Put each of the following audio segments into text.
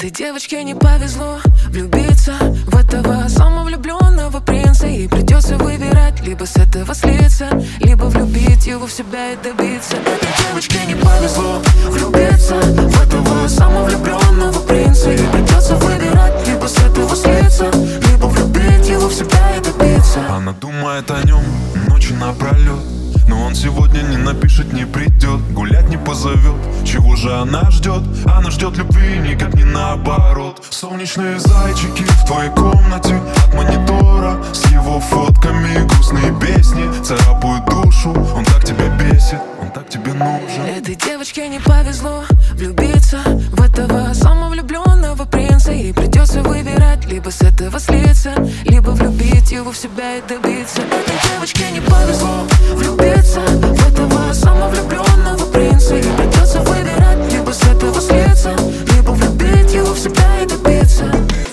Этой девочке не повезло влюбиться в этого самовлюбленного принца. Ей придется выбирать: либо с этого слиться, либо влюбить его в себя и добиться. Этой девочке не повезло влюбиться в этого самовлюбленного принца. Ей придется выбирать: либо с этого слиться, либо влюбить его в себя и добиться. Она думает о нем ночью напролет, но он сегодня не напишет, не придет, гулять не позовет. Чего же она ждет? Она ждет любви, никак не наоборот. Солнечные зайчики в твоей комнате, от монитора с его фотками грустные песни царапают душу. Он так тебя бесит, он так тебе нужен. Этой девочке не повезло влюбиться в этого самовлюбленного принца. Ей придется выбирать: либо с этого слиться, либо влюбить его в себя и добиться. Этой девочке не повезло влюбиться в этого самовлюбленного принца. Ей придется выбирать: либо с этого слиться, либо влюбить его в себя и добиться.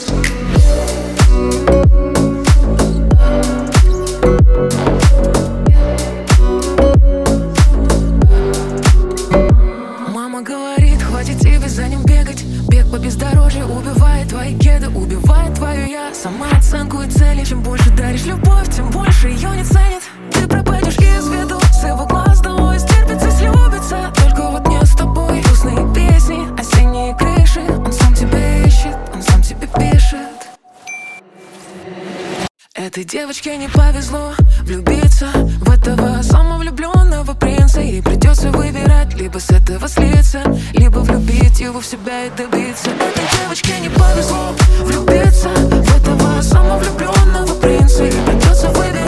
Мама говорит: хватит тебе за ним бегать. Бег по бездорожью убивает твои кеды, убивает твою я. Самооценку и цели. Чем больше даришь любовь, тем больше ее не ценит. Ты пропадешь из виду, с его глаз долой. Стерпится, слюбится, только вот не с тобой. Грустные песни, осенние крыши. Он сам тебя ищет, он сам тебе пишет. Этой девочке не повезло влюбиться в этого самовлюбленного принца. Ей придется выбирать: либо с этого слиться, либо влюбить его в себя и добиться. Этой девочке не повезло влюбиться в этого самовлюбленного принца. Ей придется выбирать: